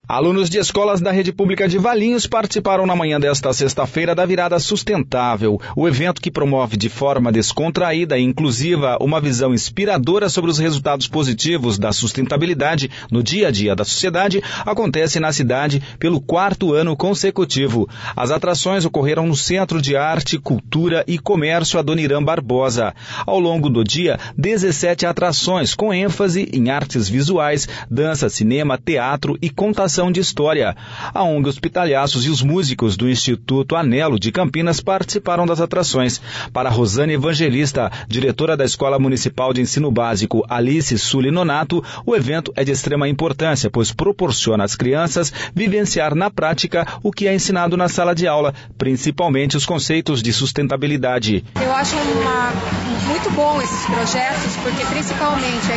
Alunos de escolas da rede pública de Valinhos participaram na manhã desta sexta-feira da Virada Sustentável, o evento que promove de forma descontraída e inclusiva uma visão inspiradora sobre os resultados positivos da sustentabilidade no dia a dia da sociedade, acontece na cidade pelo 4º ano consecutivo. As atrações ocorreram no Centro de Arte, Cultura e Comércio Adoniran Barbosa. Ao longo do dia, 17 atrações com ênfase em artes visuais, dança, cinema, teatro e contação de história. A ONG Os Pitalhaços e os músicos do Instituto Anelo de Campinas participaram das atrações. Para Rosane Evangelista, diretora da Escola Municipal de Ensino Básico Alice Sully Nonato, o evento é de extrema importância, pois proporciona às crianças vivenciar na prática o que é ensinado na sala de aula, principalmente os conceitos de sustentabilidade. Eu acho muito bom esses projetos, porque principalmente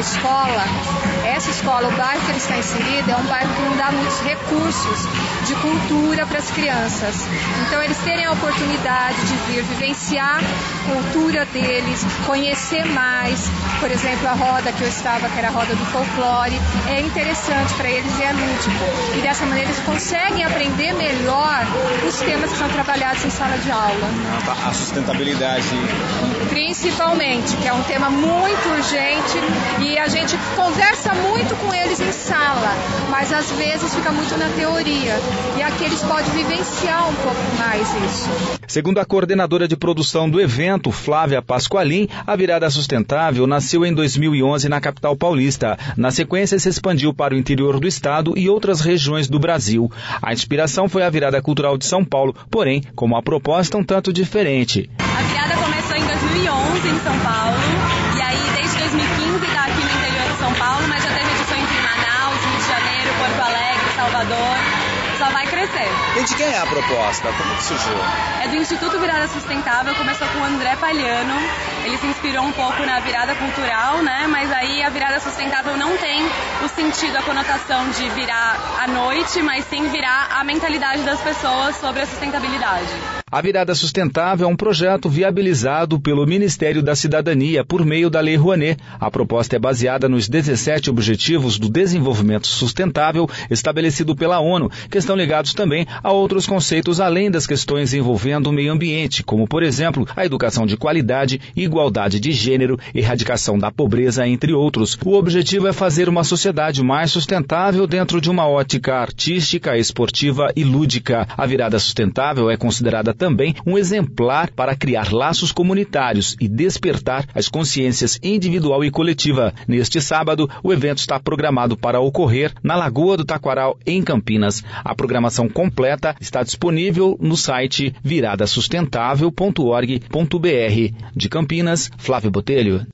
essa escola, o bairro que ele está inserido, é um bairro que não dá muitos recursos de cultura para as crianças. Então, eles terem a oportunidade de vir vivenciar a cultura deles, conhecer mais, por exemplo, a roda que eu estava, que era a roda do folclore, é interessante para eles e é lúdico. E dessa maneira eles conseguem aprender melhor os temas que são trabalhados em sala de aula. A sustentabilidade. Principalmente, que é um tema muito urgente e a gente conversa muito com eles em sala, mas às vezes fica muito na teoria. E aqui eles podem vivenciar um pouco mais isso. Segundo a coordenadora de produção do evento, Flávia Pasqualin, a Virada Sustentável nasceu em 2011 na capital paulista. Na sequência, se expandiu para o interior do estado e outras regiões do Brasil. A inspiração foi a Virada Cultural de São Paulo, porém, com uma proposta um tanto diferente. A Virada começou em 2011 em São Paulo, e aí desde 2015 está aqui no interior de São Paulo, mas já teve edições em Manaus, Rio de Janeiro, Porto Alegre, Salvador. Só vai crescer. E de quem é a proposta? Como que surgiu? É do Instituto Virada Sustentável, começou com o André Palhano. Ele se inspirou um pouco na virada cultural, né? Mas aí a virada sustentável não tem o sentido, a conotação de virar à noite, mas sim virar a mentalidade das pessoas sobre a sustentabilidade. A Virada Sustentável é um projeto viabilizado pelo Ministério da Cidadania por meio da Lei Rouanet. A proposta é baseada nos 17 Objetivos do Desenvolvimento Sustentável estabelecido pela ONU, que estão ligados também a outros conceitos além das questões envolvendo o meio ambiente, como, por exemplo, a educação de qualidade, igualdade de gênero, erradicação da pobreza, entre outros. O objetivo é fazer uma sociedade mais sustentável dentro de uma ótica artística, esportiva e lúdica. A Virada Sustentável é considerada também um exemplar para criar laços comunitários e despertar as consciências individual e coletiva. Neste sábado, o evento está programado para ocorrer na Lagoa do Taquaral, em Campinas. A programação completa está disponível no site viradasustentável.org.br. De Campinas, Flávio Botelho.